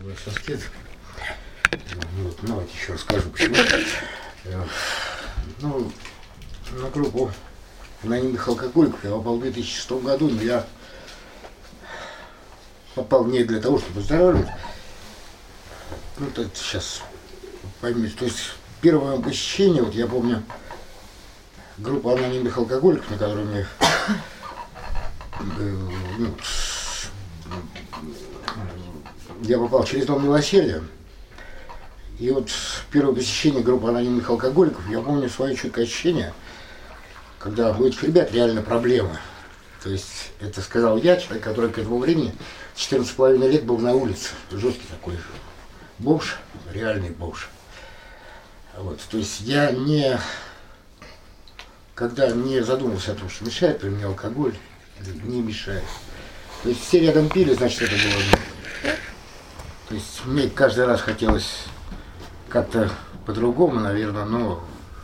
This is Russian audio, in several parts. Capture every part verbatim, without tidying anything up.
Ваш аскет. Ну, вот, давайте еще расскажу, почему. Ну, на группу анонимных алкоголиков я попал в две тысячи шестом году, но я попал не для того, чтобы выздоравливать. Ну, это сейчас поймете. То есть первое посещение, вот я помню, группа анонимных алкоголиков, на которую мне ну, я попал через Дом милосердия. И вот первое посещение группы анонимных алкоголиков, я помню свое чуткое ощущение, когда у этих ребят реально проблемы. То есть это сказал я, человек, который к этому времени четырнадцать с половиной лет был на улице. Жесткий такой бомж, реальный бомж. Вот, то есть я не, когда не задумывался о том, что мешает при мне алкоголь, не мешает. То есть все рядом пили, значит это было. То есть мне каждый раз хотелось как-то по-другому, наверное, но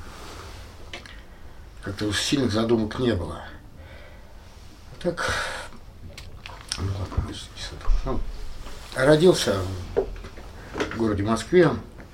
как-то уж сильных задумок не было. Так, ну, родился в городе Москве.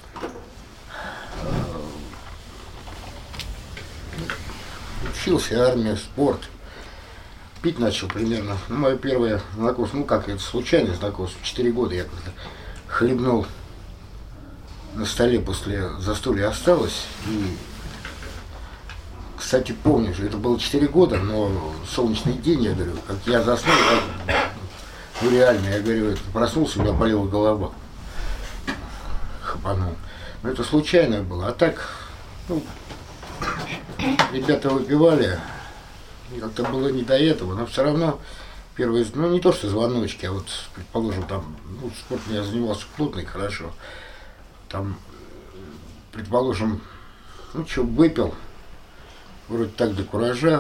Учился, армия, спорт. Пить начал примерно. Ну, мое первое знакомство, ну как это случайное знакомство, четыре года я как-то хлебнул на столе после застолья осталось. И, кстати, помню, что это было четыре года, но солнечный день, я говорю, как я заснул, я, ну реально, я говорю, это, проснулся, у меня болела голова. Хапанул. Но это случайно было. А так, ну, ребята выпивали, как-то было не до этого, но все равно первые, ну не то что звоночки, а вот, предположим, там, ну, спортом я занимался плотно и хорошо, там, предположим, ну что, выпил, вроде так до куража,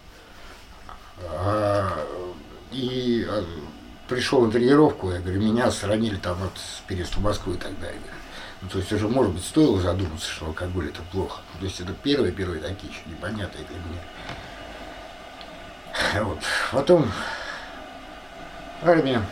а, и а, пришел на тренировку, я говорю, меня сравнили там вот с переездом в Москву и так далее. Ну, то есть уже, может быть, стоило задуматься, что алкоголь это плохо. То есть это первые-первые такие еще непонятные для меня. Вот. Потом армия.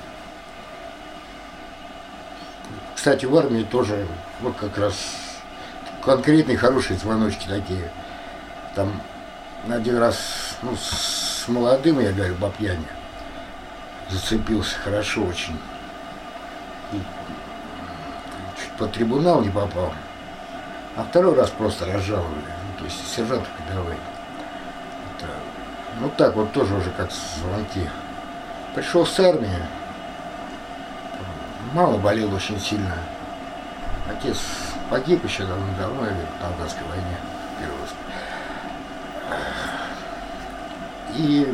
Кстати, в армии тоже вот как раз конкретные хорошие звоночки такие. Там один раз, ну, с молодым, я говорю, по пьяни зацепился хорошо очень. И чуть под трибунал не попал. А второй раз просто разжаловали. Ну, то есть сержанты рядовые. Это, ну так вот тоже уже как звонки. Пришел с армии. Мама болела очень сильно. Отец погиб еще давно-давно, я говорю, на афганской войне. Первый раз. И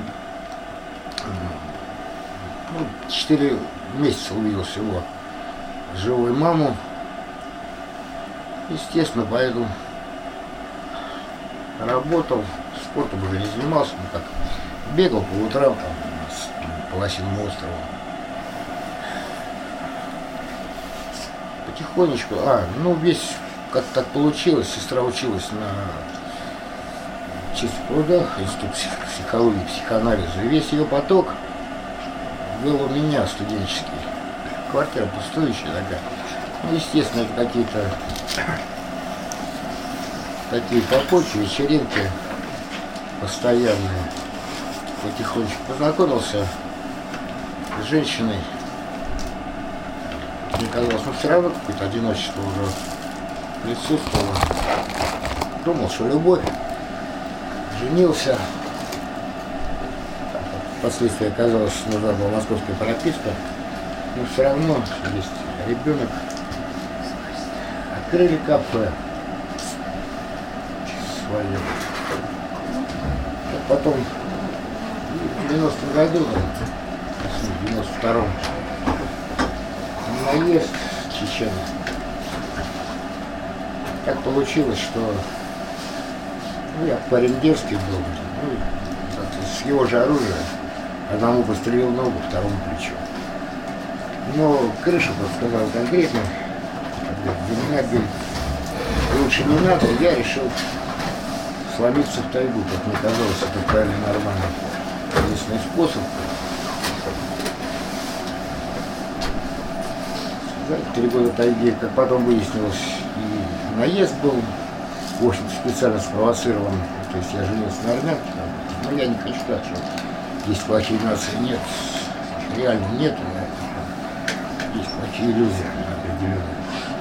ну, четыре месяца увидел всего живую маму. Естественно, поэтому работал, спортом уже не занимался, ну как, бегал по утрам там, по Лосиному острову. Потихонечку, а, ну весь, как так получилось, сестра училась на чистых прудах, институт психологии, психоанализа, и весь ее поток был у меня студенческий. Квартира пустующая такая. Ну, естественно, это какие-то такие попойки, вечеринки постоянные. Потихонечку познакомился с женщиной. Мне казалось, ну все равно какое-то одиночество уже присутствовало. Думал, что любовь. Женился. Впоследствии оказалось, что нужна была московская прописка. Но все равно есть ребенок. Открыли кафе свое. А потом в девяностом году, в девяносто втором, наезд чечен. Так получилось, что ну, я парень дерзкий был. Ну, с его же оружия одному пострелил ногу, второму плечо. Но крыша подсказала конкретно, за меня бил. Лучше не надо, я решил сломиться в тайгу, как мне казалось, это правильно, нормальный единственный способ. За эти три года тайги, как потом выяснилось, и наезд был, в общем, специально спровоцирован. То есть я женился на армянке, но я не хочу сказать, что есть плохие нации. Нет, реально нет. Есть плохие иллюзии определенные.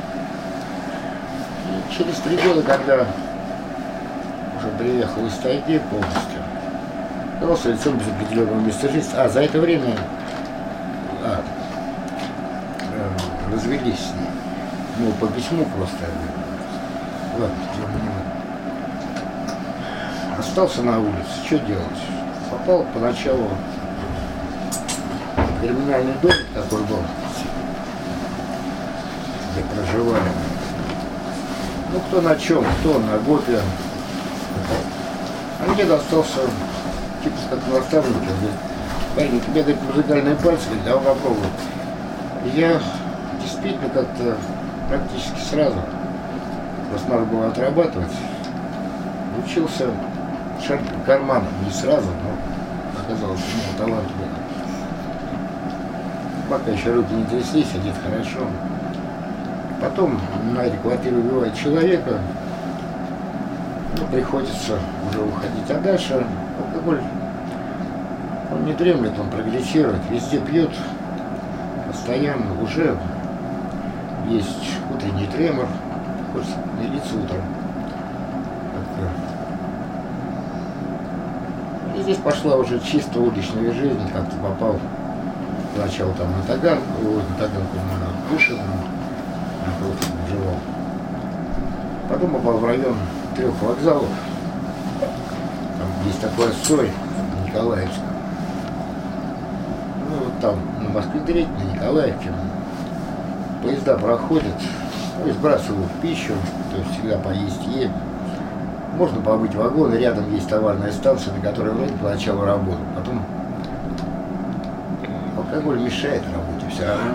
И через три года, когда уже приехал из тайги полностью, оказался лицом без определенного места жительства. А, за это время а, э, развелись с ней. Ну, по письму просто. Ладно, не остался на улице. Что делать? Попал поначалу в криминальный дом, который был, где проживали. Ну, кто на чем, кто на гопе. А мне достался типа как наставник. Говорит: парень, у тебя, говорит, музыкальные пальцы, говорит, давай попробуй. И я действительно как-то практически сразу, просто надо было отрабатывать, учился шарить по карманам. Не сразу, но оказалось, что у него талант был. Пока еще руки не тряслись, одет хорошо. Потом на этой квартире убивает человека, ну, приходится уже уходить. А дальше алкоголь, он не дремлет, он прогрессирует, везде пьет, постоянно. Уже есть утренний тремор, хочется мириться утром. И здесь пошла уже чисто уличная жизнь, как-то попал сначала там на Таганку, на Таганку, на Пушкина, на жевал. Потом попал в район трех вокзалов. Там есть такой Сой, Николаевск. Ну вот там на Москве-три, на Николаевке поезда проходят, ну, и сбрасывают пищу, то есть всегда поесть есть. Можно побыть в вагоне, рядом есть товарная станция, на которой вроде поначалу работал. Потом алкоголь мешает работе все равно.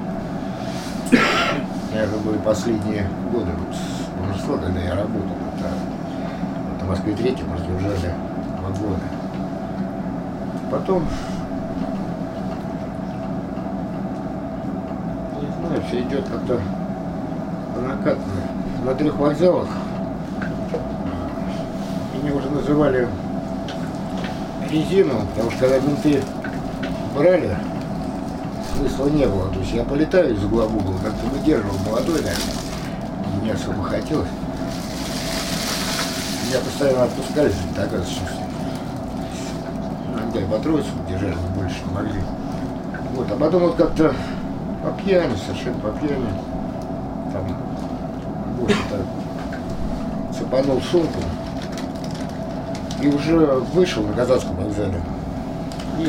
Наверное, были последние годы, вот, большинство, когда я работал, это, вот, на Москве-три разгружали вагоны. Потом, не знаю, все идет как-то по накатанной. На трех вокзалах меня уже называли резину, потому что когда менты брали, смысла не было. То есть я полетаю из угла в угол, как-то выдерживал молодой, наверное, не особо хотелось. Меня постоянно отпускали, так что иногда и по тройцу держали, больше не могли. Вот, а потом вот как-то по пьяни, совершенно по пьяни, там, в общем-то, цепанул сумку и уже вышел на Казанском вокзале и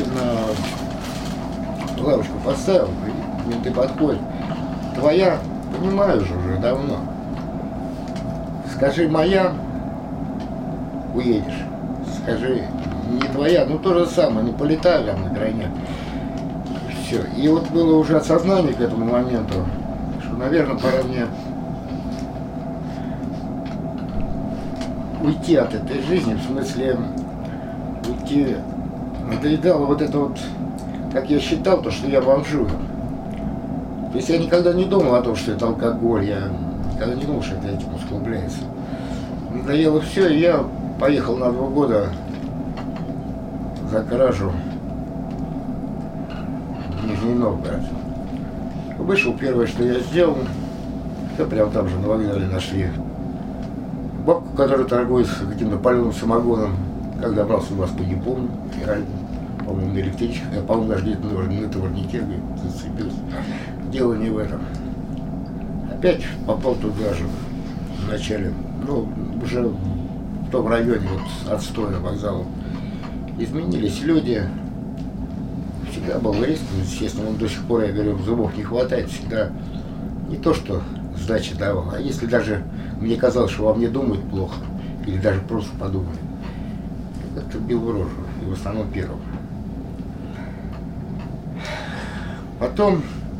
на лавочку поставил, и менты подходят. Твоя, понимаю же уже давно. Скажи моя, уедешь. Скажи не твоя, ну то же самое, не полетаю там на крайняк. Все. И вот было уже осознание к этому моменту, что, наверное, пора мне уйти от этой жизни, в смысле уйти. Надоедало вот это вот, как я считал, то, что я бомжую. То есть я никогда не думал о том, что это алкоголь, я никогда не думал, что это этим усугубляется. Надоело все, и я поехал на два года за кражу в Нижний Новгород. Вышел, первое, что я сделал, я прям там же на вокзале нашли бабку, которая торгует каким-то паленым самогоном. Как добрался у вас, не помню, по-моему, на электричках, я, по-моему, даже где-то на товарнике зацепился. Дело не в этом. Опять попал туда же, в начале, ну, уже в том районе, вот, отстоя вокзала. Изменились люди. Всегда был риск, естественно, он до сих пор, я говорю, зубов не хватает, всегда не то, что сдачи давал, а если даже мне казалось, что во мне думают плохо, или даже просто подумали, как-то бил в рожу, и в основном первым. Потом,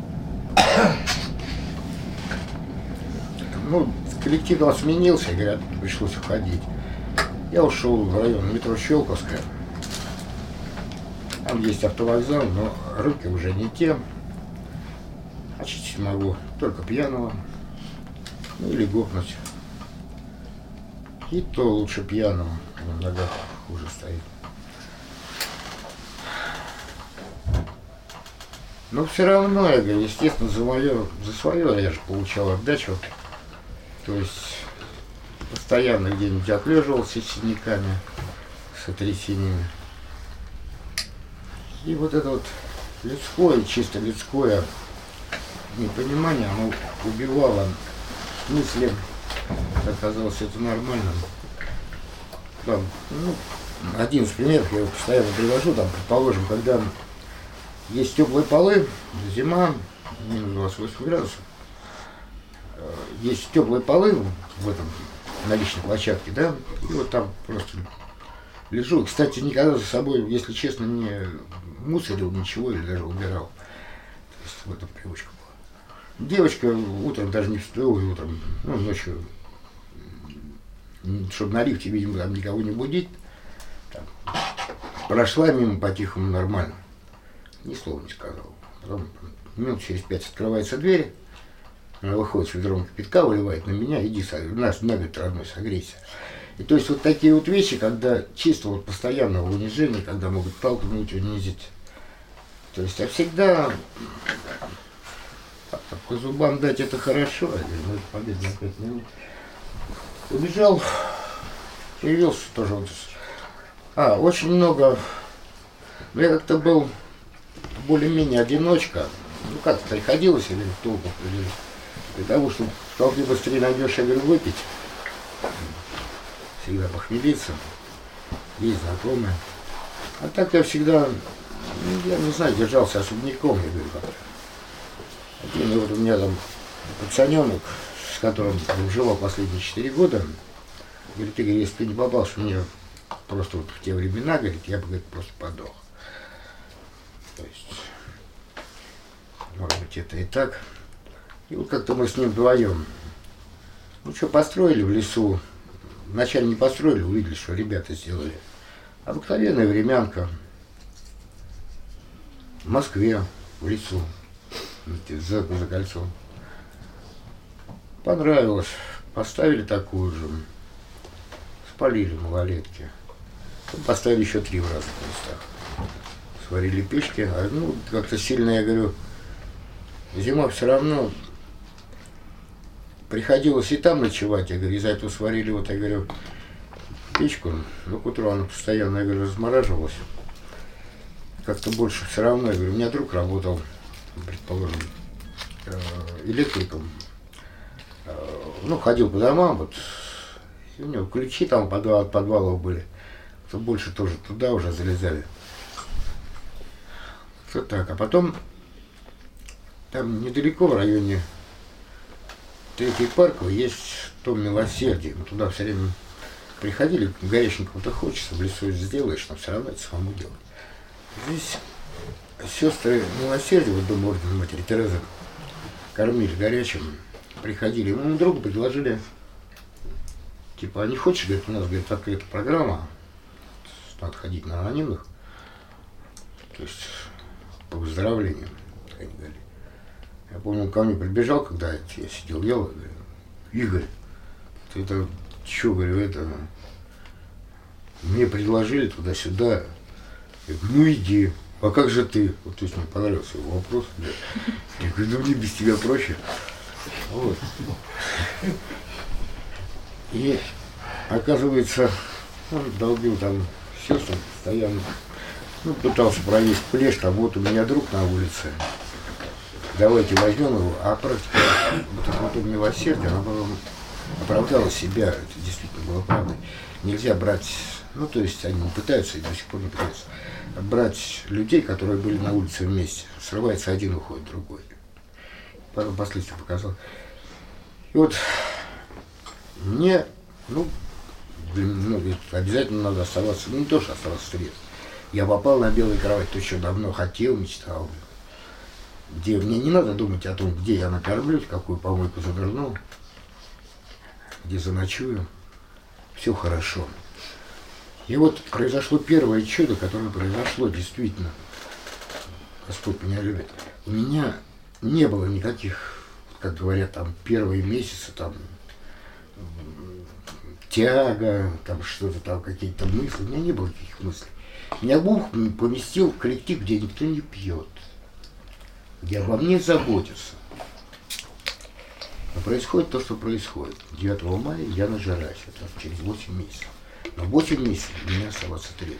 ну, коллектив у нас сменился, и, говорят, пришлось уходить. Я ушел в район метро Щелковская. Там есть автовокзал, но руки уже не те. А чуть-чуть могу только пьяного, ну или гопнуть. И то лучше пьяному, на ногах хуже стоит. Но все равно, я говорю, естественно, за мое, за свое я же получал отдачу. То есть постоянно где-нибудь отлеживался с синяками, с сотрясениями. И вот это вот людское, чисто людское непонимание, оно убивало мысли. Оказалось это нормальным. Там, ну, один из примеров я его постоянно привожу, там, предположим, когда есть теплые полы, зима, минус двадцать восемь градусов, есть теплые полы в этом, на личной площадке, да, и вот там просто лежу. Кстати, никогда за собой, если честно, не мусорил ничего или даже убирал. То есть в этом привычка была. Девочка утром даже не встала, утром, ну, ночью, чтобы на лифте, видимо, там никого не будить, там, прошла мимо по-тихому нормально. Ни слова не сказал. Потом минут через пять открывается дверь, она выходит с ведром кипятка, выливает на меня, иди, нас на год родной согрейся. И то есть вот такие вот вещи, когда чисто вот постоянного унижения, когда могут толкнуть, унизить. То есть, а всегда по зубам дать это хорошо, а ну, это победа на пять минут. Убежал, появился тоже вот. А, очень много. Ну, я как-то был более-менее одиночка. Ну, как-то приходилось или толку, или для того, чтобы как ты быстрее найдешь, я говорю, выпить. Всегда похмелиться. Есть знакомые. А так я всегда, ну, я не знаю, держался особняком, я говорю, как-то. Один вот у меня там пацаненок, с которым жила последние четыре года, говорит, Игорь, если ты не попался мне просто вот в те времена, говорит, я бы, говорит, просто подох. То есть, может быть, это и так. И вот как-то мы с ним вдвоем, ну что, построили в лесу. Вначале не построили, увидели, что ребята сделали. Обыкновенная времянка в Москве, в лесу, за, за кольцом. Понравилось. Поставили такую же. Спалили малолетки. Поставили еще три в разных местах. Сварили печки. А, ну, как-то сильно, я говорю, зима все равно. Приходилось и там ночевать. Я говорю, из-за этого сварили, вот, я говорю, печку. Но к утру она постоянно, я говорю, размораживалась. Как-то больше все равно. Я говорю, у меня друг работал, предположим, электриком. Ну, ходил по домам, вот, и у него ключи там подвал, от подвалов были, то больше тоже туда уже залезали. Все так, а потом там недалеко в районе Третьей Парковой есть дом Милосердия, мы туда все время приходили, гаишникам-то хочется, в лесу сделаешь, но все равно это самому делать. Здесь сестры Милосердия, вот дом ордена Матери Терезы, кормили горячим. Приходили, моему другу предложили, типа, а не хочешь, говорит, у нас, говорит, открыта программа, надо ходить на анонимных, то есть по выздоровлению. Я помню, он ко мне прибежал, когда я сидел, ел, говорю, Игорь, ты это, что, говорю, это, мне предложили туда-сюда, я говорю, ну иди, а как же ты? Вот, то есть мне понравился его вопрос, я говорю, ну мне без тебя проще. Вот. И оказывается, он долбил там сестрам постоянно, ну, пытался провести плешь, там вот у меня друг на улице, давайте возьмем его, а практика вот это вот Милосердие, она потом оправдала себя, это действительно было правдой. Нельзя брать, ну то есть они пытаются и до сих пор не пытаются, брать людей, которые были на улице вместе, срывается один, уходит другой. Потом последствия показал. И вот мне, ну, блин, ну, обязательно надо оставаться, ну не то, что оставаться стрелять. Я попал на белую кровать, то, что давно хотел, мечтал. Где мне не надо думать о том, где я накормлюсь, какую помойку заверну, где заночую. Все хорошо. И вот произошло первое чудо, которое произошло действительно. Господь меня любит. У меня не было никаких как говорят, там первые месяцы, там тяга, там что-то там, какие-то мысли. У меня не было таких мыслей. Меня Бог поместил в коллектив, где никто не пьет, где обо мне заботятся. Но происходит то, что происходит. девятого мая я нажираюсь, это через восемь месяцев. Но восемь месяцев у меня оставаться трезвым.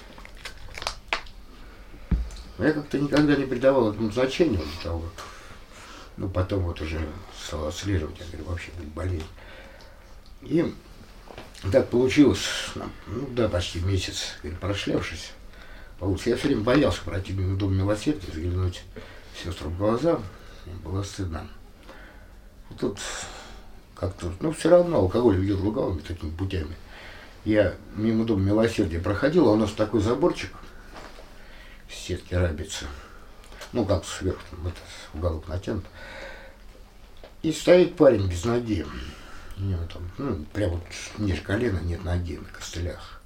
Но я как-то никогда не придавал этому значению, того, вот, ну, потом вот уже стал отслеживать, я говорю, вообще будет болезнь. И так получилось, ну да, почти месяц, говорю, прошлявшись, получилось. Я все время боялся пройти мимо Дома милосердия, взглянуть сестрам в глаза, мне было стыдно. И тут как-то, ну все равно алкоголь ведет лукавыми такими путями. Я мимо Дома милосердия проходил, а у нас такой заборчик, сетки рабицы, ну как сверху, там, это, уголок натянут. И стоит парень без ноги. У него там, ну, прямо вот ниже колена нет ноги на костылях.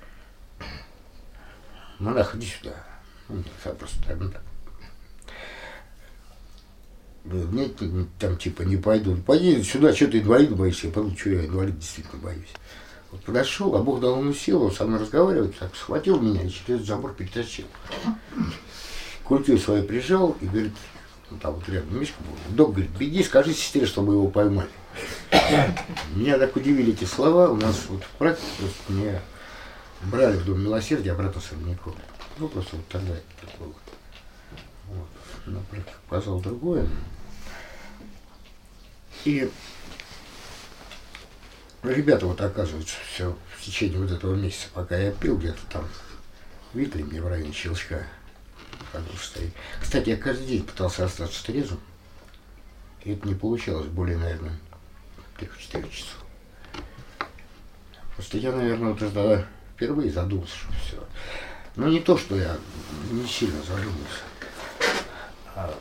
Монах, иди сюда. Ну, просто ну, так. Нет, там типа не пойду. Пойди сюда, что ты инвалид боишься? Я подумал, что я инвалид действительно боюсь. Вот подошел, а Бог дал ему силу, он со мной разговаривает, так схватил меня и через забор перетащил. Культю свою прижал и говорит, ну там вот рядом Мишка был, док говорит, беги, скажи сестре, чтобы его поймали. Меня так удивили эти слова, у нас вот в практике просто меня брали в Дом милосердия обратно с Сорняком. Ну просто вот тогда это было. Вот. На практике показал другое. И ребята вот оказывается все в течение вот этого месяца, пока я пил где-то там, видели мне в районе Щелчка. Кстати, я каждый день пытался остаться трезвым, и это не получалось более, наверное, трех-четырех часов. Просто я, наверное, вот тогда впервые задумался, что все. Но не то, что я не сильно задумался. А,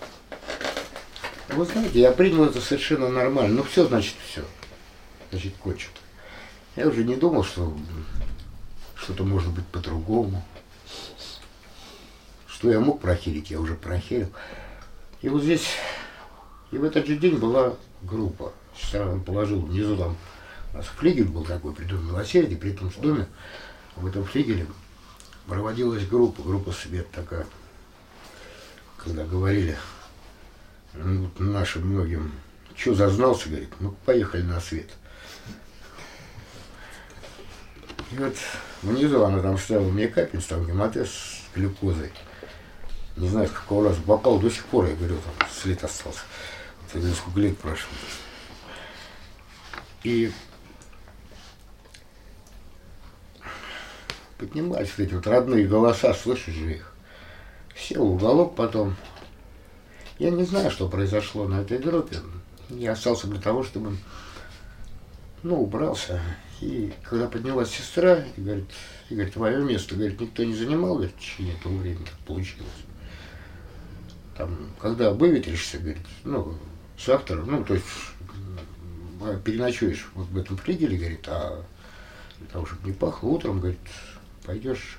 вы знаете, я принял это совершенно нормально. Ну все, значит, все. Значит, кончено. Я уже не думал, что что-то может быть по-другому. Что я мог прохерить, я уже прохерил. И вот здесь, и в этот же день была группа. Сестра положила внизу там, у нас флигель был такой, при Доме милосердия, при этом в доме, в этом флигеле проводилась группа, группа «Свет» такая. Когда говорили ну, нашим многим, что зазнался, говорит, ну поехали на свет. И вот внизу она там ставила мне капельницу, там гематез с глюкозой. Не знаю, какого раза попал, до сих пор, я говорю, там след остался. Вот, я говорю, сколько лет прошло. И поднимались вот эти вот родные голоса, слышишь же их. Сел в уголок потом. Я не знаю, что произошло на этой группе. Я остался для того, чтобы, ну, убрался. И когда поднялась сестра, и говорит, и говорит, твое место, говорит, никто не занимал, говорит, в течение этого времени так получилось. Там, когда выветришься, говорит, ну, завтра, ну, то есть переночуешь вот в этом флигеле, говорит, а для того, чтобы не пахло, утром, говорит, пойдешь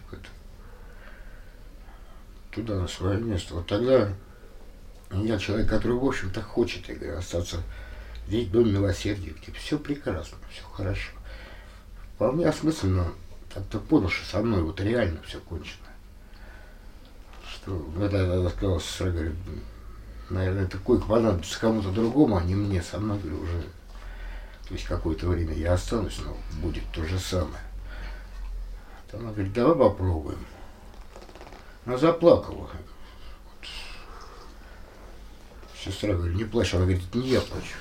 туда, на свое место. Вот тогда я человек, который, в общем-то, хочет, я говорю, остаться здесь, в Доме милосердия, где все прекрасно, все хорошо. Вполне осмысленно как-то понял, что со мной вот реально все кончено. Что, это я сказал, сестра, говорит, наверное, это койка понадобится кому-то другому, а не мне, со мной, говорю, уже, то есть какое-то время я останусь, но будет то же самое. Она говорит, давай попробуем. Она заплакала. Вот. Сестра говорит, не плачь, она говорит, это не я плачу.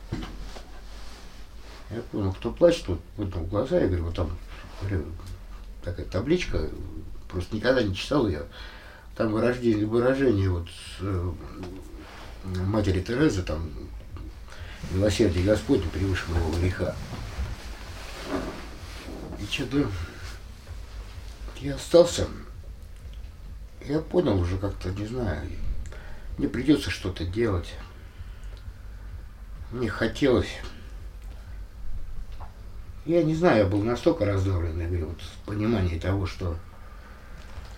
Я понял, кто плачет, вот поднял глаза, я говорю, вот там говорю, такая табличка, просто никогда не читал ее. Там выражение, выражение вот э, матери Терезы, там милосердие Господне превыше моего греха. И что-то я остался, я понял уже как-то, не знаю, мне придется что-то делать. Мне хотелось. Я не знаю, я был настолько раздавлен, я говорю, вот в понимании того, что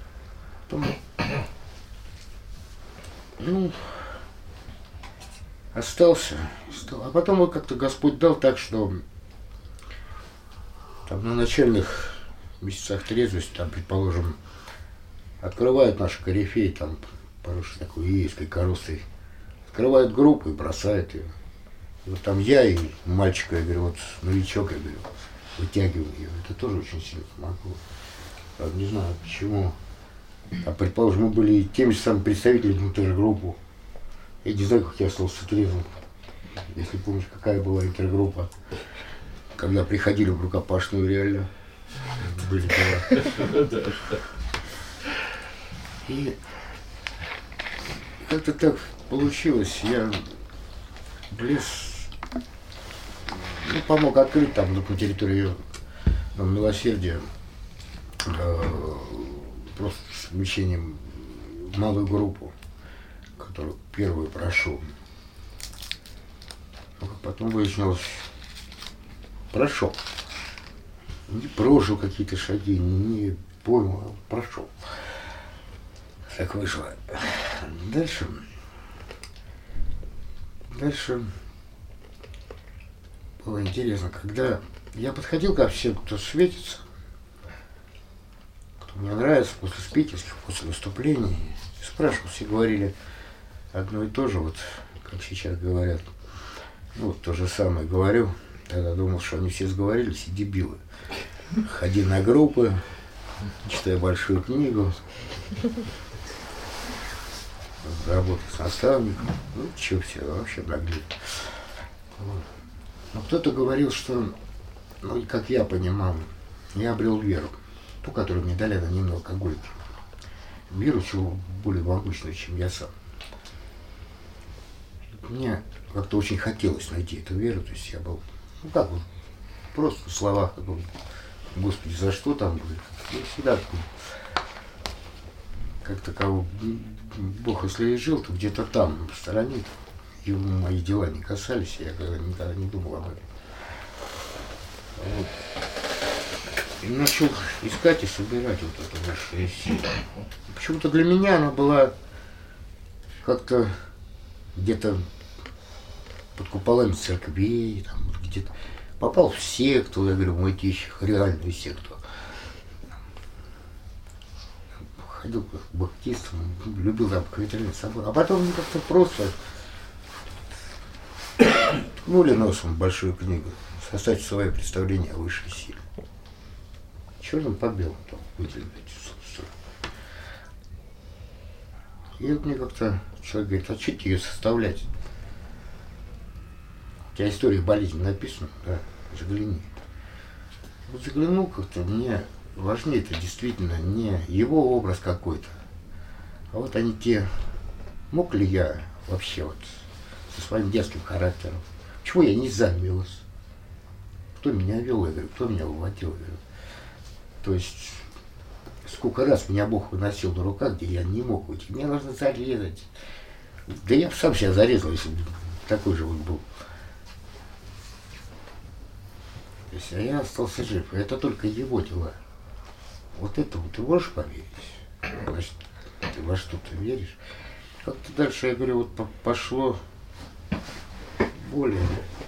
потом, ну, остался, остался. А потом вот как-то Господь дал так, что там на начальных месяцах трезвости, там, предположим, открывают наши корифеи, там, поросшей такой ейской коростой, открывают группу и бросают ее. И вот там я и мальчика, я говорю, вот новичок, я говорю, вытягиваю ее. Это тоже очень сильно помогло. Правда, не знаю почему. А предположим, мы были теми же самыми представителями интергруппы. Я не знаю, как я остался трезвым. Если помнишь, какая была интергруппа, когда приходили в рукопашную реально. Были дела. И как-то так получилось. Я влез, ну, помог открыть там на территории Дом Милосердия э, просто с включением в малую группу, которую первую прошел. Ну, потом выяснилось, прошел. Не прожил какие-то шаги, не понял, а прошел. Так вышло. Дальше. Дальше было интересно, когда я подходил ко всем, кто светится, кто мне нравится после спикерских, после выступлений, и спрашивал, все говорили одно и то же, вот как сейчас говорят. Ну, вот то же самое говорю. Тогда думал, что они все сговорились и дебилы. Ходи на группы, читай большую книгу, работай с наставником. Ну, что все, вообще наглеют. Вот. Но кто-то говорил, что, ну, как я понимал, я обрел веру, ту, которую мне дали анонимные алкоголики. Веру, чего более могучную, чем я сам. Мне как-то очень хотелось найти эту веру, то есть я был, ну как вот, просто в словах, как бы, Господи, за что там будет? Я всегда такой, как таково, Бог, если и жил, то где-то там, в стороне, ему мои дела не касались, я никогда не думал об этом. Вот. И начал искать и собирать вот эту высшую силу. Почему-то для меня она была как-то где-то под куполами церквей, там, где-то попал в секту, я говорю, в Мытищах, реальную секту. Ходил к баптистам, любил там кафедральный собор. А потом мне как-то просто ткнули носом в большую книгу, составить свое представление о высшей силе. Черным по белому там выделили эти струны. И вот мне как-то человек говорит, а что тебе ее составлять? У тебя история болезни написана, да, загляни. Вот заглянул как-то, мне важнее это действительно не его образ какой-то, а вот они те, мог ли я вообще вот со своим детским характером, чего я не замелся, кто меня вел, я говорю, кто меня уводил, я говорю. То есть, сколько раз меня Бог выносил на руках, где я не мог уйти, мне нужно зарезать. Да я бы сам себя зарезал, если бы такой же он был. То есть, а я остался жив, и это только его дела. Вот это вот ты можешь поверить? Значит, ты во что-то веришь. Как-то дальше, я говорю, вот пошло более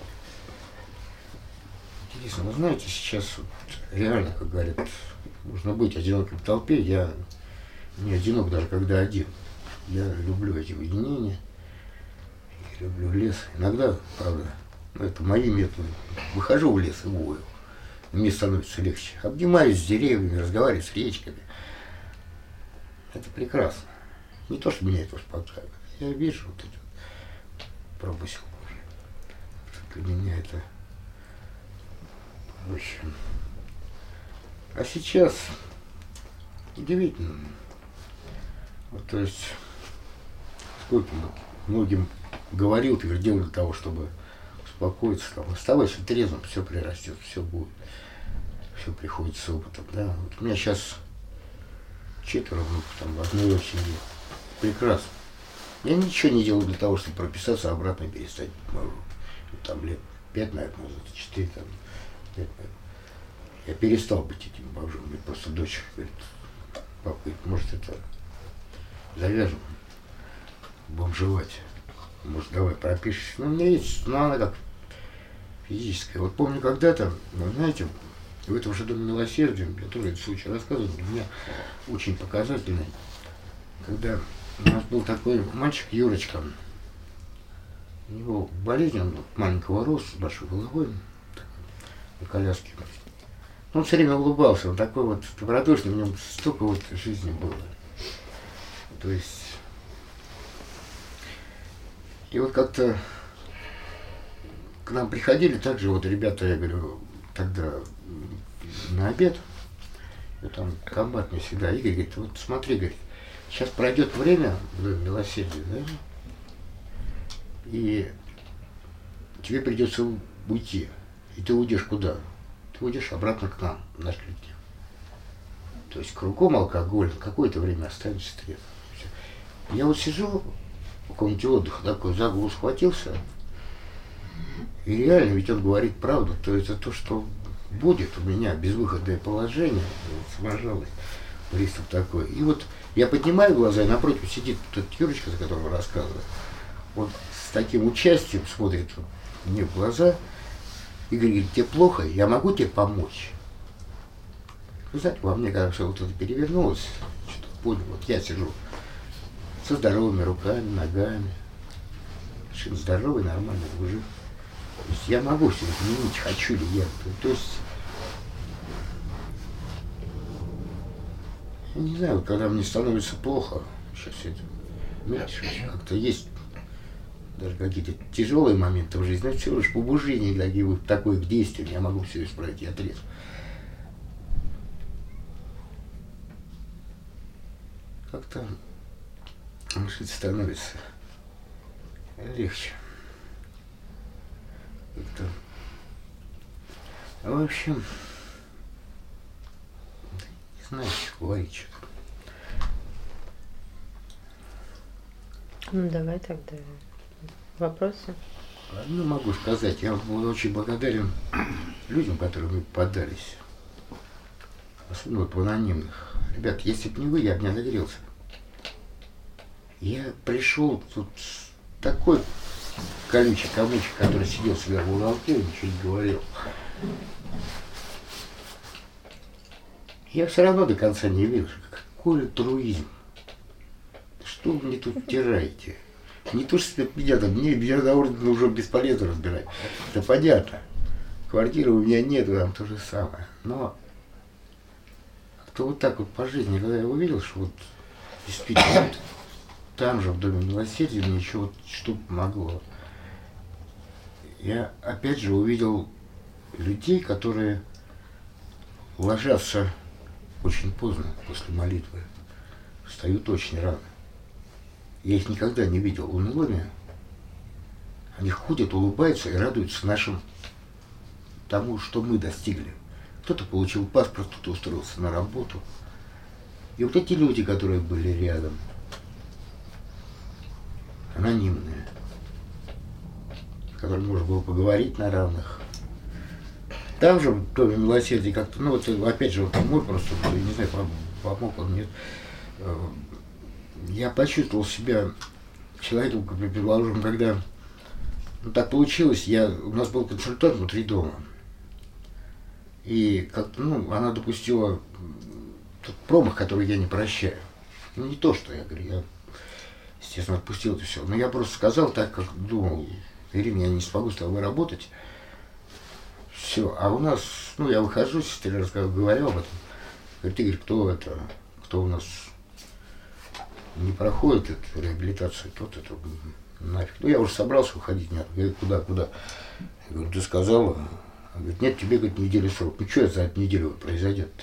интересно. Вы знаете, сейчас вот реально, как говорят, нужно быть одиноким в толпе. Я не одинок даже когда один. Я люблю эти уединения, я люблю лес. Иногда, правда, ну, это мои методы. Выхожу в лес и вою. Мне становится легче. Обнимаюсь с деревьями, разговариваю с речками. Это прекрасно. Не то, что меня это успокаивает. Я вижу вот этот промысел Божий. Для меня это проще. А сейчас удивительно. Вот, то есть, сколько многим говорил, твердил для того, чтобы успокоиться, там, оставайся трезвым, все прирастет, все будет, все приходит с опытом. Да? Вот у меня сейчас четверо внуков там в одной семье. Прекрасно. Я ничего не делал для того, чтобы прописаться, обратно перестать. Там лет пять, наверное, назад, четыре, там, пять, наверное. Я перестал быть этим бомжом. Мне просто дочь говорит, папа, может, это завяжем бомжевать. может, давай пропишешь. Ну, у меня есть, но она как физическая. Вот помню когда-то, вы знаете, в этом же Доме милосердия, я тоже этот случай рассказывал, для меня очень показательный, когда у нас был такой мальчик Юрочка, у него болезнь, он маленького роста, с большой головой, на коляске. Он все время улыбался, он такой вот добродушный, в нем столько вот жизни было. То есть, и вот как-то к нам приходили также вот ребята, я говорю, тогда на обед, и там комбат мне всегда, Игорь говорит, вот смотри, говорит, сейчас пройдет время в Доме милосердия, да, и тебе придется уйти, и ты уйдешь куда? Ты уйдешь обратно к нам, в наш коллектив. То есть кругом алкоголь, какое-то время останешься трезвым. Я вот сижу в комнате отдыха, такой за голову схватился, и реально, ведь он говорит правду, то есть это то, что будет у меня безвыходное положение, вот, сложилось, приступ такой. И вот я поднимаю глаза, и напротив сидит этот Юрочка, за которого рассказываю, он с таким участием смотрит мне в глаза и говорит, тебе плохо, я могу тебе помочь? Вы знаете, во мне, когда все вот это перевернулось, что-то понял, вот я сижу со здоровыми руками, ногами, совершенно здоровый, нормальный мужик. То есть я могу все изменить, хочу ли я. То есть, я не знаю, когда мне становится плохо, сейчас это меньше, как-то есть даже какие-то тяжелые моменты в жизни, но всего лишь побуждение такие вот такое к действию, я могу все исправить, я трезв. Как-то жить становится легче. Как-то... В общем, не знаю, что говорить. Что-то. Ну, давай тогда вопросы. Ну, могу сказать, я был очень благодарен людям, которые мне поддались. Особенно вот в анонимных. Ребят, если бы не вы, я бы не нагрелся. Я пришел тут такой колючий комочек, который сидел сверху в уголке и ничего не говорил. Я все равно до конца не верю, какой альтруизм. Что вы мне тут втираете? Не то, что меня там, мне меня на уровне уже бесполезно разбирать. Это понятно. Квартиры у меня нет, там то же самое. Но кто вот так вот по жизни, когда я увидел, что вот действительно вот там же, в Доме милосердия, мне еще вот что-то помогло. Я опять же увидел людей, которые ложатся очень поздно после молитвы, встают очень рано. Я их никогда не видел унылыми. Они ходят, улыбаются и радуются нашим тому, что мы достигли. Кто-то получил паспорт, кто-то устроился на работу. И вот эти люди, которые были рядом, анонимные, с которыми можно было поговорить на равных. Там же, в Доме милосердия, как-то, ну вот опять же, вот мой просто, я не знаю, помог он мне. Я почувствовал себя человеком, как бы, предположим, когда, ну так получилось, я, у нас был консультант внутри дома. И как-то, ну, она допустила тот промах, который я не прощаю. Ну, не то, что я говорю, я, естественно, отпустил это все. Но я просто сказал так, как думал, Ирина, я не смогу с тобой работать. Все. А у нас, ну, я выхожу, сестре рассказываю, говорю об этом. Говорит, Игорь, кто это, кто у нас не проходит эту реабилитацию, тот это нафиг. Ну, я уже собрался уходить, нет. Говорит, куда, куда? Я говорю, ты сказала? Она говорит, нет, тебе, говорит, неделю срок. Ну, что это за эту неделю произойдет-то?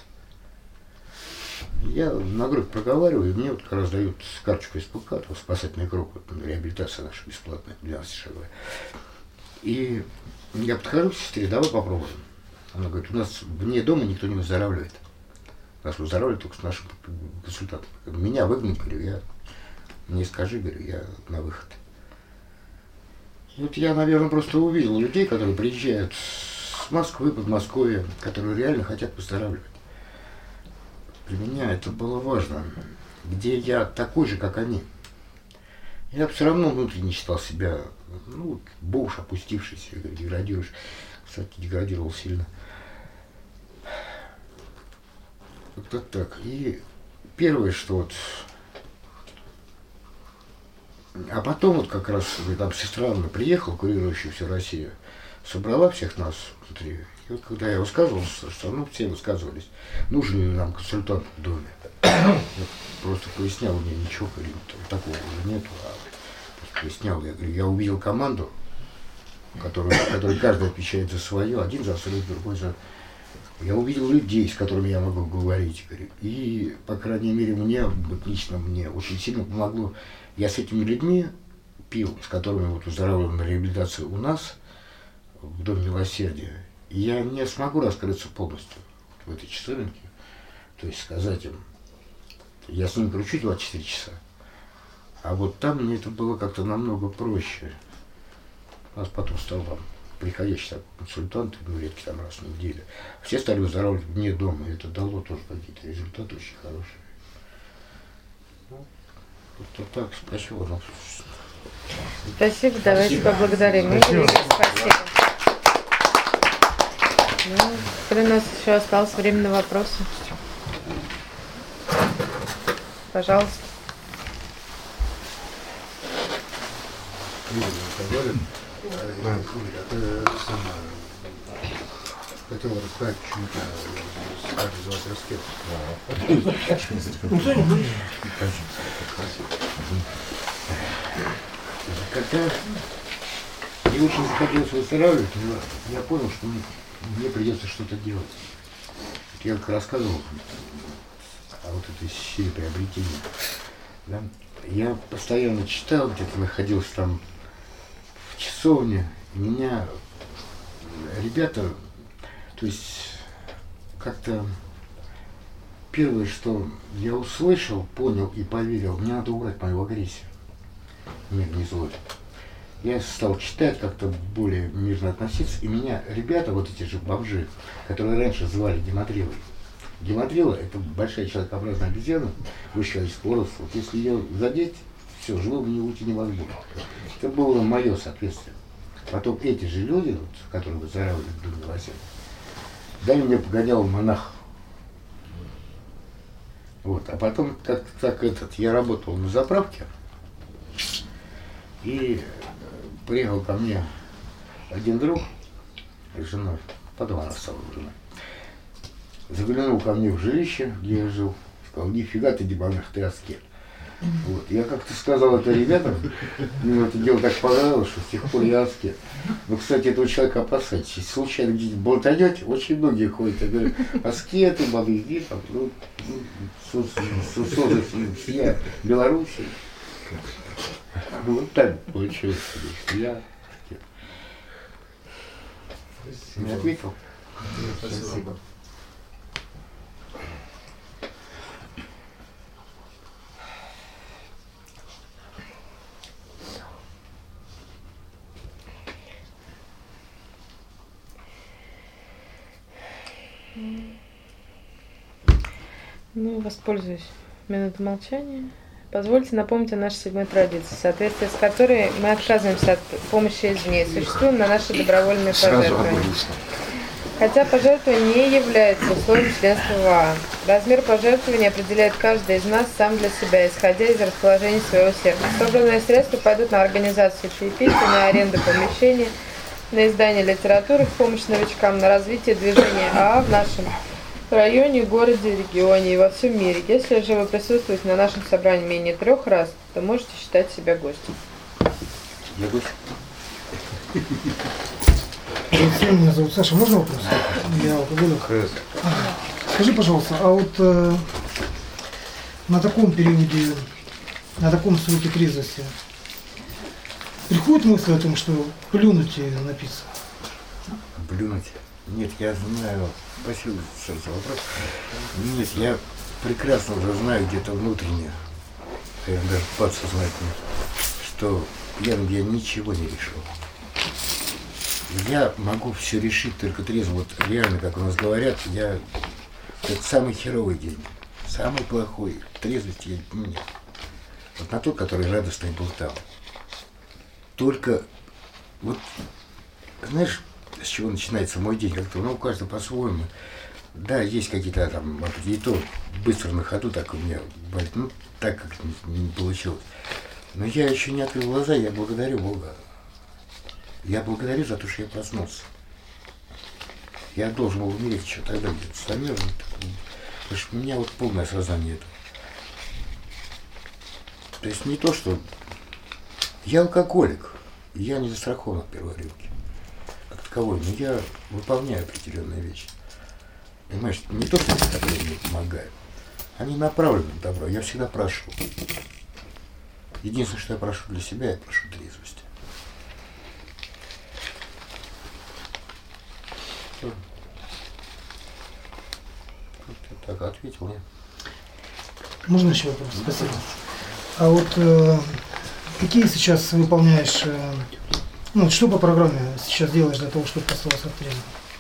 Я на грудь проговариваю, и мне вот как раз дают карточку из ПК, спасательный круг, вот, реабилитация наша бесплатная, двенадцатишаговая. И я подхожу к сестре, давай попробуем. Она говорит, у нас вне дома никто не выздоравливает. Нас выздоравливает только с нашим консультантом. Меня выгнали, говорю, я, мне скажи, говорю, я на выход. И вот я, наверное, просто увидел людей, которые приезжают с Москвы, Подмосковья, которые реально хотят выздоравливать. Для меня это было важно, где я такой же, как они. Я все равно внутренне считал себя, ну, бомж, опустившийся, деградируешь. Кстати, деградировал сильно. Вот так. И первое, что вот... А потом вот как раз там сестра Анна приехала, курирующая всю Россию, собрала всех нас внутри. И вот когда я высказывался, что ну все высказывались, нужен ли нам консультант в доме. Я просто пояснял, мне ничего такого уже нету, а просто пояснял. Я говорю, я увидел команду, которую, которой каждый отвечает за свое, один за свое, другой за... Я увидел людей, с которыми я могу говорить. Говорю, и, по крайней мере, мне, вот лично мне очень сильно помогло. Я с этими людьми пил, с которыми вот выздоравливал на реабилитации у нас, в Доме милосердия. И я не смогу раскрыться полностью в этой часовенке. То есть сказать им, я с ними кручу двадцать четыре часа. А вот там мне это было как-то намного проще. У нас потом стал там приходящий так, консультант, ну, редкий там раз в неделю. Все стали выздоравливать вне дома, и это дало тоже какие-то результаты очень хорошие. Ну, вот так, спасибо. Ну, спасибо, давайте поблагодарим. Спасибо. Спасибо. Ну, теперь у нас еще осталось время на вопросы. Пожалуйста. Хотел рассказать, почему-то стали звать раскет. Когда мне очень захотелось выздоравливать, я понял, что мне придется что-то делать. Я как рассказывал о вот этой силе приобретения. Да? Я постоянно читал, где-то находился там в часовне, и меня ребята, то есть как-то первое, что я услышал, понял и поверил, мне надо убрать мою агрессию. Мир не злой. Я стал читать, как-то более мирно относиться, и меня ребята, вот эти же бомжи, которые раньше звали гематрилой. Гематрила – это большая человекообразная обезьяна, высшего роста. Вот если ее задеть, все, живым не уйти невозможно. Это было мое соответствие. Потом эти же люди, вот, которые выздоравливали в Доме милосердия, дали мне погонял монах. Вот. А потом как-то так этот, я работал на заправке, и приехал ко мне один друг с женой, потом она стала женой. Заглянул ко мне в жилище, где я жил, сказал, нифига ты, дебанах, ты аскет. Вот. Я как-то сказал это ребятам, мне это дело так понравилось, что с тех пор я аскет. Но, кстати, этого человека опасайтесь. Если случайно где-нибудь болтанете, очень многие ходят, я говорю, аскеты, бабы, там, ну, я Белоруссия. Вот так получилось, что я аскет. Не ответил? Спасибо. Ну, воспользуюсь минутой молчания. Позвольте напомнить о нашей седьмой традиции, в соответствии с которой мы отказываемся от помощи извне, существуем на наши добровольные пожертвования. Хотя пожертвование не является условием членства в ОА. Размер пожертвования определяет каждый из нас сам для себя, исходя из расположения своего сердца. Собранные средства пойдут на организацию чаепития, на аренду помещения, на издание литературы в помощь новичкам, на развитие движения ОА в нашем районе, городе, регионе и во всем мире. Если же вы присутствуете на нашем собрании менее трех раз, то можете считать себя гостем. Я гость. Меня зовут Саша. Можно вопрос? Я алкоголик. Скажи, пожалуйста, а вот э, на таком периоде, на таком сроке трезвости приходит мысль о том, что плюнуть и напиться? Плюнуть? Нет, я знаю. Спасибо за вопрос. Нет, я прекрасно уже знаю где-то внутренне, наверное, даже подсознательно, что я, я ничего не решил. Я могу все решить только трезво. Вот реально, как у нас говорят, я это самый херовый день, самый плохой. Трезвости я нет. Вот на тот, который радостный был там. Только вот, знаешь, с чего начинается мой день? Как-то, ну, у каждого по-своему. Да, есть какие-то там, и то быстро на ходу так у меня болит, ну, так как не, не получилось. Но я еще не открыл глаза, я благодарю Бога. Я благодарю за то, что я проснулся. Я должен был умереть еще тогда где-то замерзнуть. Потому что у меня вот полное сознание этого. То есть не то, что... Я алкоголик, я не застрахован от первой рюмки. Как таковой, но я выполняю определенные вещи. Понимаешь, не то, что они, которые мне помогают. Они направлены на добро, я всегда прошу. Единственное, что я прошу для себя, я прошу трезвости. Все. Ты так ответил, нет? Можно еще вопрос? Спасибо. А вот э, какие сейчас выполняешь, э, ну, что по программе сейчас делаешь для того, чтобы оставаться трезвым?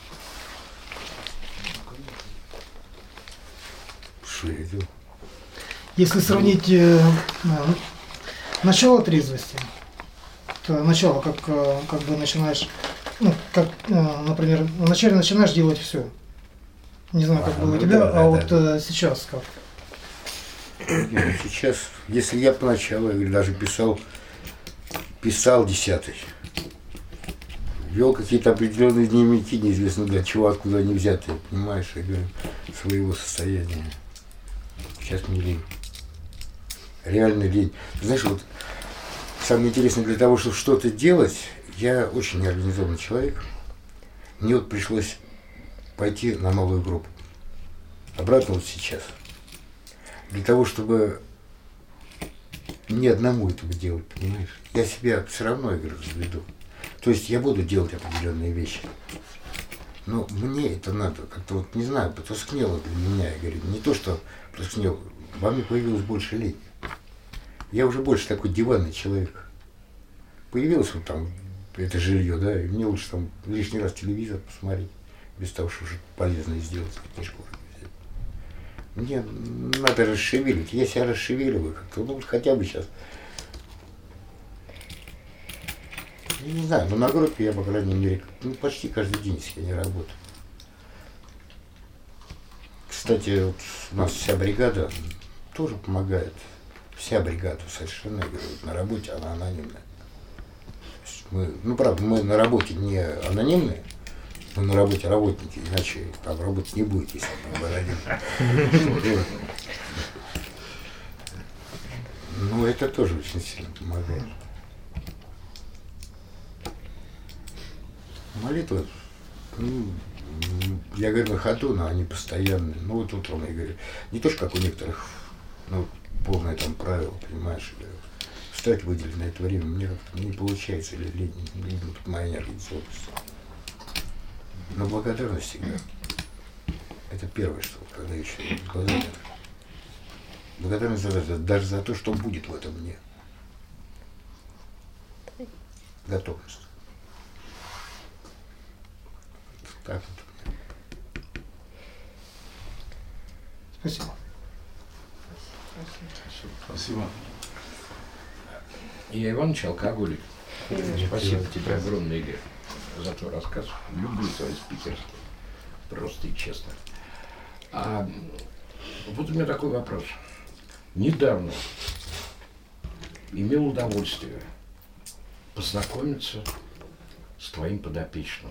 Что я делаю? Если сравнить э, э, начало трезвости, то начало, как, э, как бы начинаешь, ну, как, э, например, вначале начинаешь делать все. Не знаю, как А, было ну у тебя, да, а да, вот да. Э, сейчас как? Нет, сейчас, если я поначалу, я говорю, даже писал, писал десятый, вел какие-то определенные дневники, неизвестно для чего, откуда они взяты, понимаешь, я говорю, своего состояния. Сейчас мне лень. Реально лень. Знаешь, вот самое интересное, для того, чтобы что-то делать, я очень неорганизованный человек. Мне вот пришлось пойти на новую группу. Обратно вот сейчас. Для того, чтобы ни одному этого делать, понимаешь? Я себя все равно, я говорю, разведу. То есть я буду делать определенные вещи. Но мне это надо, как-то вот, не знаю, потускнело для меня. Я говорю, не то, что потускнело, во мне появилось больше лени. Я уже больше такой диванный человек. Появилось вот там это жилье, да, и мне лучше там лишний раз телевизор посмотреть, без того, чтобы уже полезное сделать, книжку взять. Мне надо расшевелить, я себя расшевеливаю как-то, ну вот хотя бы сейчас. Я не знаю, но на группе я, по крайней мере, ну, почти каждый день, если я не работаю. Кстати, вот у нас вся бригада тоже помогает. Вся бригада совершенно, я говорю, на работе она анонимная. Мы, ну, правда, мы на работе не анонимные, мы на работе работники, иначе там работать не будет, если мы анонимные. Ну, это тоже очень сильно помогает. Молитва, ну, я говорю, на ходу, но они постоянные. Ну, вот утром, я говорю, не то, что как у некоторых, ну, полное там правило, понимаешь, встать, выделить на это время, мне как-то не получается, или лень, не тут моя неорганизованность. Но благодарность всегда. Это первое, что когда еще глаза нет. Благодарность за, даже за то, что будет в этом мне. Готовность. Так вот. Спасибо. Спасибо. Я Иваныч, алкоголик. Спасибо тебе огромное, Игорь, за твой рассказ. Люблю твое спикерство. Просто и честно. А вот у меня такой вопрос. Недавно имел удовольствие познакомиться с твоим подопечным.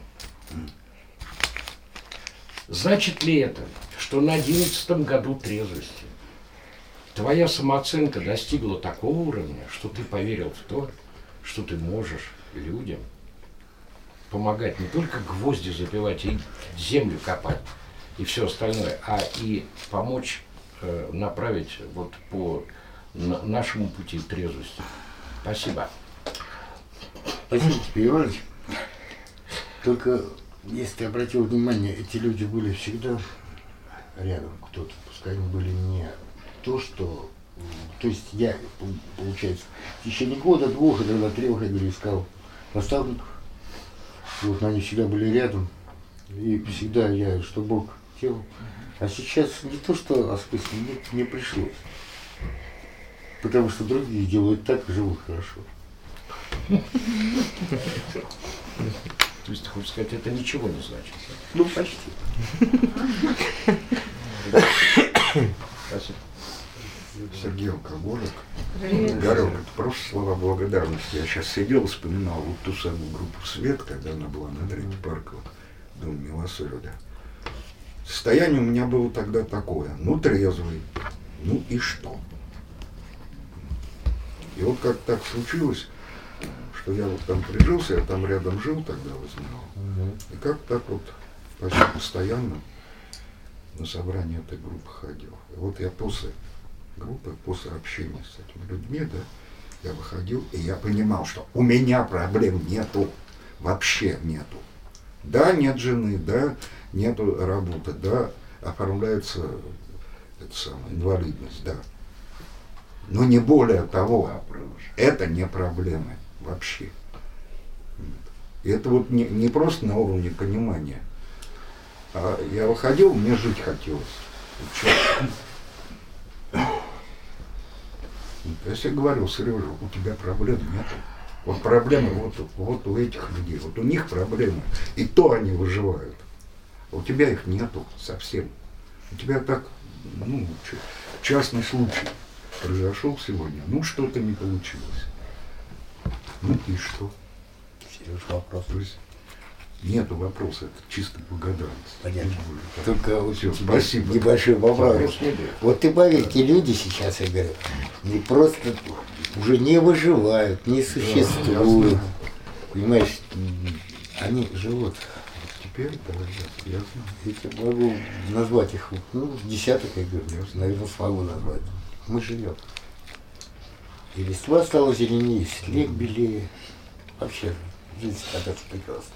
Значит ли это, что на одиннадцатом году трезвости твоя самооценка достигла такого уровня, что ты поверил в то, что ты можешь людям помогать не только гвозди забивать и землю копать и все остальное, а и помочь э, направить вот по на, нашему пути трезвости? Спасибо. Спасибо тебе, Иваныч. Только, если ты обратил внимание, эти люди были всегда рядом, кто-то, пускай они были не то, что... То есть я, получается, в течение года, двух, и тогда трех, я говорю, искал наставников. И вот они всегда были рядом. И всегда я, что Бог делал. А сейчас не то, что осмысленно, мне, мне пришлось. Потому что другие делают так и живут хорошо. То есть, ты хочешь сказать, это ничего не значит? Ну, почти. Спасибо. Сергей Алкоголик. Горок, это просто слова благодарности. Я сейчас сидел, вспоминал вот ту самую группу «Свет», когда она была на Третьей Парковой, Дом милосердия. Состояние у меня было тогда такое, ну, трезвый, ну и что? И вот как так случилось, что я вот там прижился, я там рядом жил тогда, вы знали. И как так вот почти постоянно на собрание этой группы ходил. И вот я после группы, после общения с этими людьми, да, я выходил, и я понимал, что у меня проблем нету, вообще нету. Да, нет жены, да, нету работы, да, оформляется это самое, инвалидность, да. Но не более того, это не проблемы вообще. И это вот не, не просто на уровне понимания. А я выходил, мне жить хотелось. Я себе говорил: Сережа, у тебя проблем нету. Вот проблемы вот, вот у этих людей, вот у них проблемы. И то они выживают. А у тебя их нету совсем. У тебя так, ну, частный случай произошел сегодня. Ну, что-то не получилось. Ну и что? Сереж, вопрос. То есть нету вопроса, это чисто благодарность. Понятно. Только вот Все, спасибо. Небольшой вопрос. Вопрос не было. Вот ты поверь, те люди сейчас, я говорю, не просто уже не выживают, не существуют. Понимаешь, они живут. Теперь, да, я знаю. Я тебе могу назвать их, ну, десяток, я говорю, наверное, смогу назвать. Мы живем. И листва стала зеленее, снег белее. Вообще, жизнь когда-то прекрасна.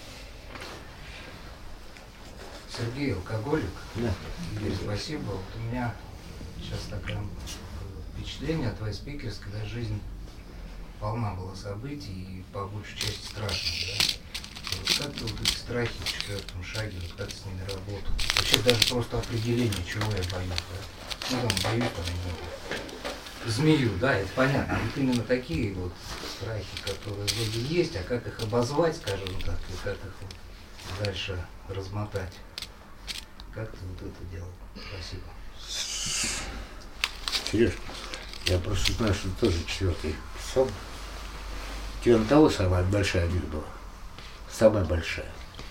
Сергей Алкоголик. Да. Игорь, спасибо. Вот у меня сейчас такое впечатление от твоей спикерской, да, жизнь полна была событий и по большей части страшных, да. Вот как ты вот эти страхи в четвертом шаге, вот как ты с ними работал? Вообще даже просто определение, чего я боюсь, да. Ну там боюсь, там, ну, змею, да, это понятно. Вот именно такие вот страхи, которые вроде есть, а как их обозвать, скажем так, и как их вот дальше размотать. Как ты вот это делал? Спасибо. Сереж, я просто знаю, что ты тоже четвертый писал. У тебя на кого самая большая обида была? Самая большая.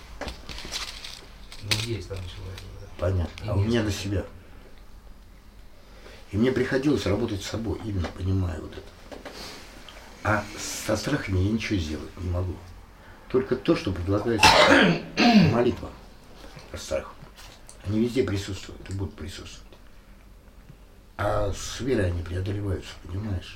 Ну, есть там человек, да. Понятно. И А у меня несколько. на себя. И мне приходилось работать с собой, именно понимая вот это. А со страхами я ничего сделать не могу. Только то, что предлагается молитва о страхе. Они везде присутствуют и будут присутствовать. А с верой они преодолеваются, понимаешь?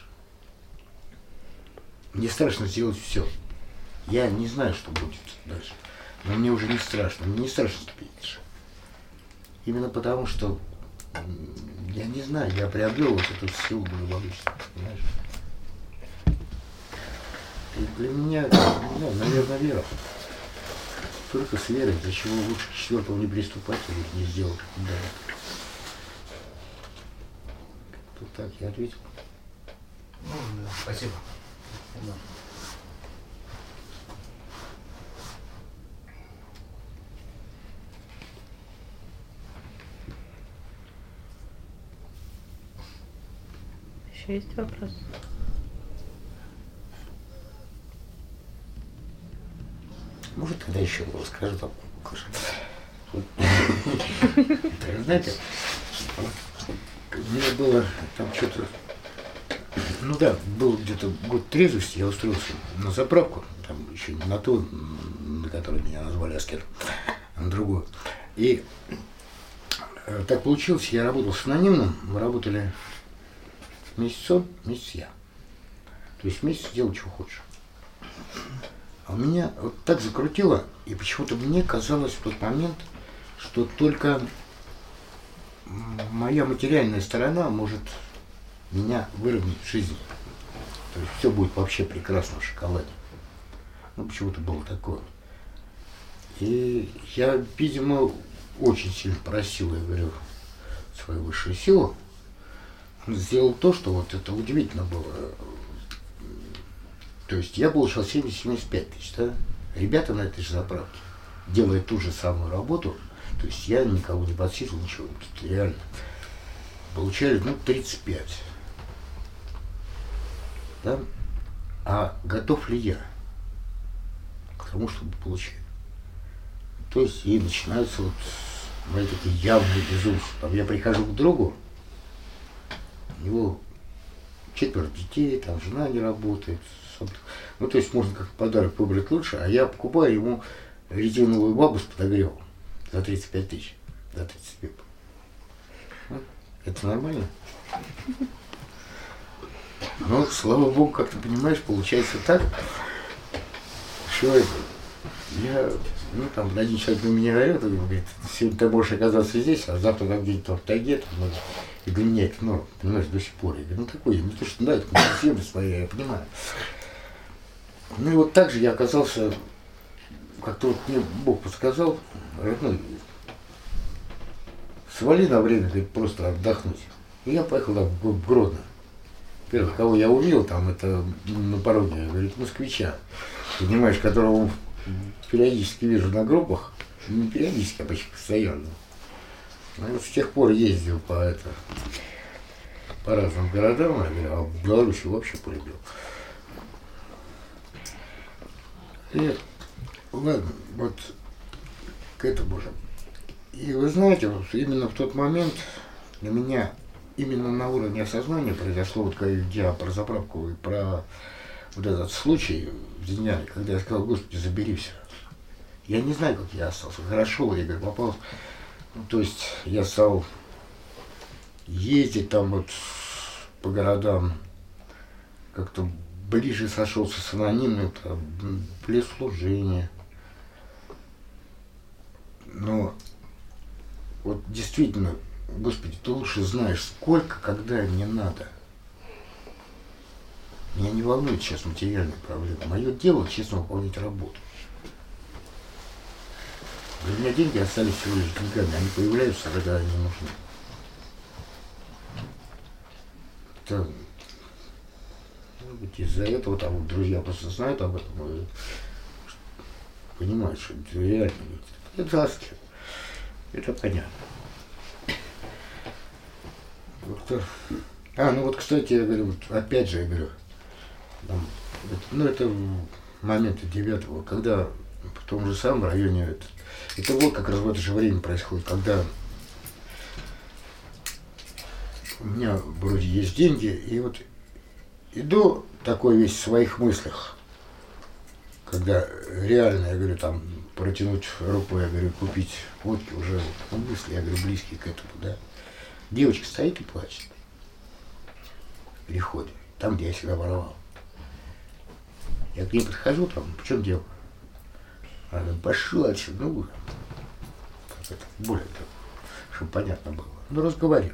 Мне страшно сделать все. Я не знаю, что будет дальше. Но мне уже не страшно. Мне не страшно ступить дальше. Именно потому, что я не знаю, я приобрел вот эту силу благополучия, понимаешь? И для меня, да, наверное, вера. Только с верой, для чего лучше к четвертому не приступать или не сделать. Да. Тут так я ответил. Ну, да, спасибо. Да. Еще есть вопрос? Может, тогда еще расскажу там. Знаете, у меня было там что-то, ну да, был где-то год трезвости, я устроился на заправку, там еще не на ту, на которую меня назвали Аскер, а на другую. И э, так получилось, я работал с анонимным, мы работали месяц он, месяц я. То есть месяц делай, чего хочешь. А у меня вот так закрутило, и почему-то мне казалось в тот момент, что только моя материальная сторона может меня выровнять в жизни. То есть все будет вообще прекрасно в шоколаде. Ну, почему-то было такое. И я, видимо, очень сильно просил, я говорю, свою высшую силу сделал то, что вот это удивительно было. То есть я получил семьдесят-семьдесят пять тысяч, да? Ребята на этой же заправке, делая ту же самую работу, то есть я никого не подсчитывал, ничего, тут реально получали, ну, тридцать пять. Да? А готов ли я к тому, чтобы получать? То есть и начинаются вот мои такие явные безумства. Там я прихожу к другу, у него четверо детей, там жена не работает. Ну, то есть можно как подарок выбрать лучше, а я покупаю ему резиновую бабу с подогревом за тридцать пять тысяч. За тридцать пять. Это нормально? Ну, слава богу, как ты понимаешь, получается так, что это, я, ну, там, один человек на меня орет, и говорит, сегодня ты можешь оказаться здесь, а завтра там где-нибудь в тайге, ну, и для меня это, ну, понимаешь, до сих пор. Я говорю, ну, такой, не то, что, да, это земля своя, я понимаю. Ну, и вот так же я оказался, как-то вот мне Бог подсказал, родной, свали на время, говорит, просто отдохнуть. И я поехал там в Гродно. Первых, кого я увидел там, это на пороге, говорит, москвича, понимаешь, которого периодически вижу на группах, не периодически, а почти постоянно. Ну, вот с тех пор ездил по, это, по разным городам, я говорю, а в Беларуси вообще полюбил. И ладно, вот к этому же. И вы знаете, вот именно в тот момент для меня именно на уровне осознания произошло, вот когда я про заправку и про вот этот случай в Демьяне, когда я сказал, Господи, забери все. Я не знаю, как я остался. Хорошо, я говорю, попал. Ну, то есть я стал ездить там вот по городам, как-то ближе сошелся с анонимным, там, служение. Но вот действительно, Господи, ты лучше знаешь, сколько, когда мне надо. Меня не волнует сейчас материальные проблемы. Мое дело, честно, выполнять работу. Для меня деньги остались всего лишь деньгами. Они появляются, когда они нужны. Это, может быть, из-за этого там вот, друзья просто знают об этом и понимают, что это реально. Это аски. Это понятно. А, ну вот, кстати, я говорю, вот, опять же, я говорю, там, это, ну, это моменты девятого, когда в том же самом районе, это, это вот как раз в это же время происходит, когда у меня вроде есть деньги, и вот иду такой весь в своих мыслях, когда реально, я говорю, там, протянуть руку, я говорю, купить водки, уже ну, мысли, я говорю, близкие к этому, да. Девочка стоит и плачет. В переходе, там, где я всегда воровал. Я к ней подхожу, там, в чем дело? Она говорит, пошел отсюда, ну, как это, более того, чтобы понятно было. Ну, разговорил.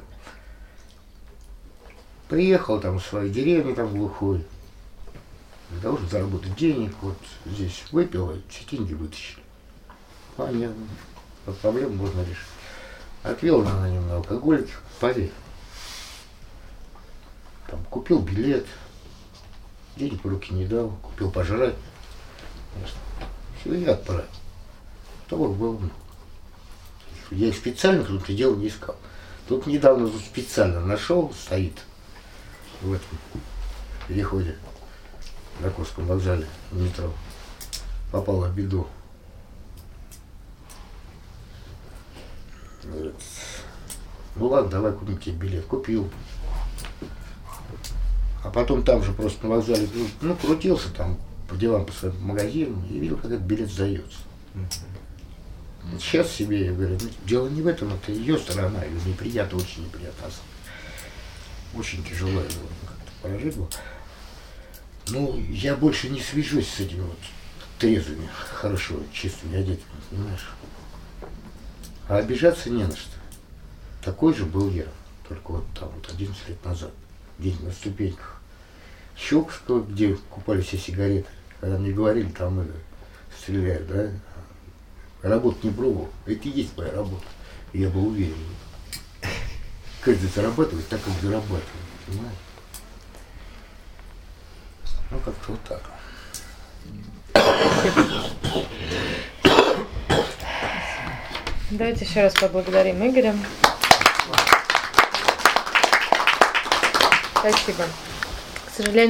Приехал там в свою деревню, там, глухой. Для того, чтобы заработать денег, вот здесь выпила, все деньги вытащили. Понятно, проблему можно решить. Отвел на немного алкоголик, поверь. Там, купил билет, денег в руки не дал, купил пожрать. Все, я отправил. Того было много. Я их специально тут и дело не искал. Тут недавно тут специально нашел, стоит в этом переходе на Курском вокзале в метро. Попал в беду. Говорит, ну ладно, давай купим тебе билет. Купил. А потом там же просто на вокзале, ну, крутился там по делам, по своим магазинам, и видел, как этот билет сдается. Вот сейчас себе, я говорю, ну, дело не в этом, это ее сторона, ее неприятно, очень неприятно. Очень тяжело его как-то положить было. Ну, я больше не свяжусь с этими вот трезвыми, хорошо, чистыми, одетыми, понимаешь? А обижаться не на что. Такой же был я, только вот там вот одиннадцать лет назад, где на ступеньках Щелковского, где купали все сигареты, когда мне говорили, там это, стреляют, да? Работу не пробовал, это и есть моя работа. И я был уверен. каждый зарабатывает так, как зарабатывает, понимаешь? Ну, как-то вот так. Давайте еще раз поблагодарим Игоря. Спасибо. К сожалению,